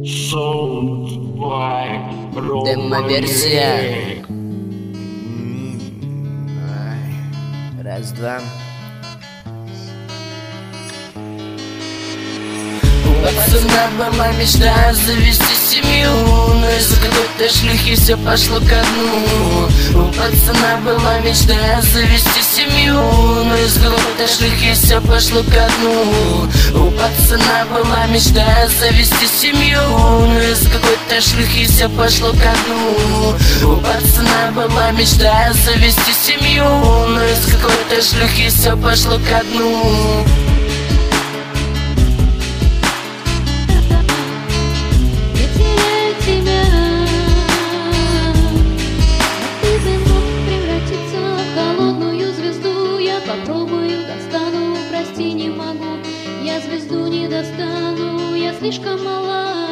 Демо-версия. Раз, два. У пацана была мечта завести семью, но из-за какой-то шлюхи все пошло ко дну. У пацана была мечта завести семью, но из-за какой-то шлюхи все пошло ко дну. У пацана была мечта завести семью, но из-за какой-то шлюхи все пошло ко дну. У пацана была мечта завести семью, но из-за какой-то шлюхи все пошло ко дну. Попробую, достану, прости, не могу. Я звезду не достану, я слишком мала.